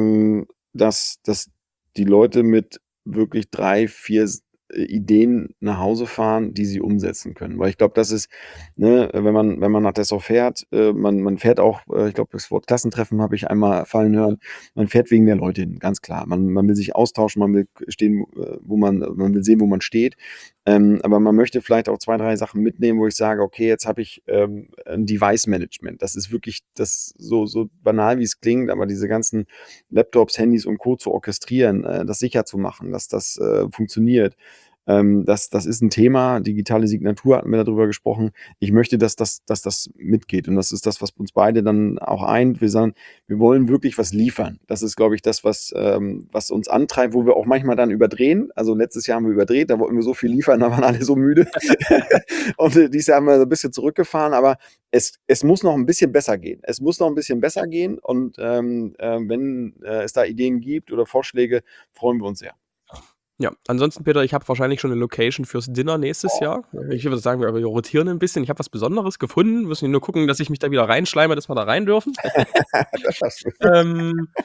dass die Leute mit wirklich 3, 4 Ideen nach Hause fahren, die sie umsetzen können? Weil ich glaube, das ist, ne, wenn man nach Dessau fährt, man fährt auch, ich glaube, das Wort Klassentreffen habe ich einmal fallen hören. Man fährt wegen der Leute hin, ganz klar. Man will sich austauschen, man will stehen, man will sehen, wo man steht. Aber man möchte vielleicht auch 2, 3 Sachen mitnehmen, wo ich sage, okay, jetzt habe ich ein Device-Management. Das ist wirklich das so banal, wie es klingt, aber diese ganzen Laptops, Handys und Co. zu orchestrieren, das sicher zu machen, dass das funktioniert. Das ist ein Thema. Digitale Signatur hatten wir darüber gesprochen. Ich möchte, dass das mitgeht. Und das ist das, was uns beide dann auch eint. Wir sagen, wir wollen wirklich was liefern. Das ist, glaube ich, das, was uns antreibt, wo wir auch manchmal dann überdrehen. Also letztes Jahr haben wir überdreht, da wollten wir so viel liefern, da waren alle so müde. Und dieses Jahr haben wir so ein bisschen zurückgefahren, aber es muss noch ein bisschen besser gehen. Es muss noch ein bisschen besser gehen. Und wenn es da Ideen gibt oder Vorschläge, freuen wir uns sehr. Ja, ansonsten, Peter, ich habe wahrscheinlich schon eine Location fürs Dinner nächstes Jahr. Ich würde sagen, wir rotieren ein bisschen. Ich habe was Besonderes gefunden. Müssen nur gucken, dass ich mich da wieder reinschleime, dass wir da rein dürfen. Das schaffst du. Ähm,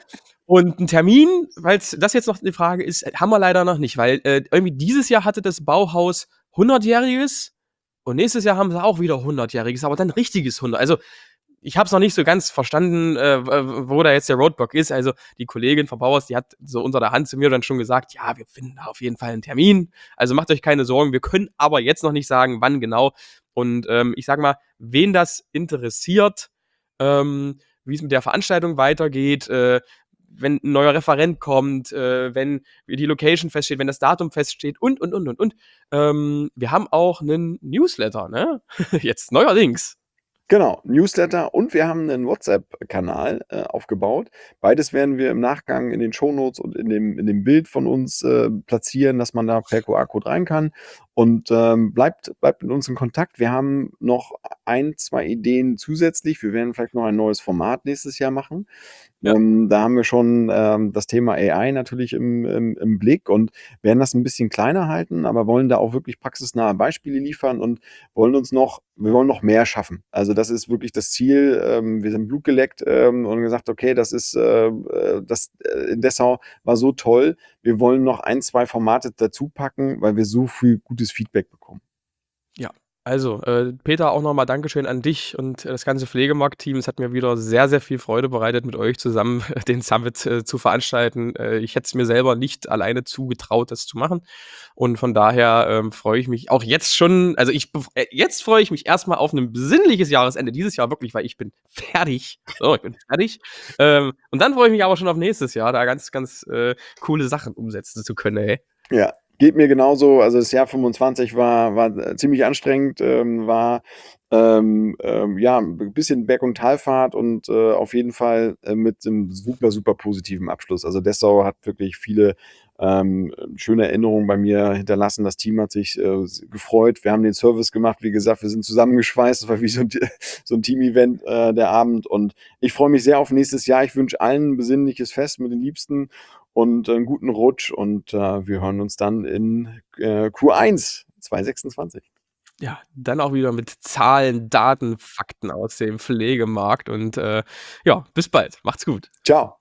Und 'n Termin, weil's das jetzt noch die Frage ist, haben wir leider noch nicht, weil, irgendwie dieses Jahr hatte das Bauhaus 100-jähriges und nächstes Jahr haben sie auch wieder 100-jähriges, aber dann richtiges 100. Also, ich habe es noch nicht so ganz verstanden, wo da jetzt der Roadblock ist. Also, die Kollegin vom Bauhaus, die hat so unter der Hand zu mir dann schon gesagt: „Ja, wir finden da auf jeden Fall 'n Termin. Also, macht euch keine Sorgen. Wir können aber jetzt noch nicht sagen, wann genau." Und, ich sage mal, wen das interessiert, wie's mit der Veranstaltung weitergeht, wenn 'n neuer Referent kommt, wenn die Location feststeht, wenn das Datum feststeht und. Wir haben auch 'nen Newsletter, ne? Jetzt neuerdings. Genau, Newsletter und wir haben 'nen WhatsApp-Kanal, aufgebaut. Beides werden wir im Nachgang in den Shownotes und in dem Bild von uns, platzieren, dass man da per QR-Code rein kann und, bleibt mit uns in Kontakt. Wir haben noch ein, 2 Ideen zusätzlich. Wir werden vielleicht noch ein neues Format nächstes Jahr machen. Ja. Da haben wir schon, das Thema AI natürlich im Blick und werden das 'n bisschen kleiner halten, aber wollen da auch wirklich praxisnahe Beispiele liefern und wir wollen noch mehr schaffen. Also, das ist wirklich das Ziel. Wir sind Blut geleckt, und gesagt: „Okay, das in Dessau war so toll. Wir wollen noch ein, 2 Formate dazu packen, weil wir so viel gutes Feedback bekommen." Ja, also, Peter, auch noch mal Dankeschön an dich und das ganze Pflegemarkt-Team. Es hat mir wieder sehr, sehr viel Freude bereitet, mit euch zusammen den Summit, zu veranstalten. Ich hätte es mir selber nicht alleine zugetraut, das zu machen. Und von daher, freue ich mich auch jetzt schon, also, jetzt freue ich mich erst mal auf 'nen besinnliches Jahresende dieses Jahr wirklich, weil ich bin fertig. So, ich bin fertig. Und dann freue ich mich aber schon auf nächstes Jahr, da ganz, ganz, coole Sachen umsetzen zu können, ey. Ja, geht mir genauso. Also, das Jahr 25 war, ziemlich anstrengend, war, ja, 'n bisschen Berg und Talfahrt und, auf jeden Fall, mit 'nem super, super positiven Abschluss. Also, Dessau hat wirklich viele, schöne Erinnerungen bei mir hinterlassen. Das Team hat sich, gefreut. Wir haben den Service gemacht. Wie gesagt, wir sind zusammengeschweißt. Das war wie so 'n Team-Event, der Abend. Und ich freue mich sehr auf nächstes Jahr. Ich wünsche allen 'n besinnliches Fest mit den Liebsten und 'n guten Rutsch und, wir hören uns dann in, Q1 2026. Ja, dann auch wieder mit Zahlen, Daten, Fakten aus dem Pflegemarkt und, ja, bis bald. Macht's gut. Tschau.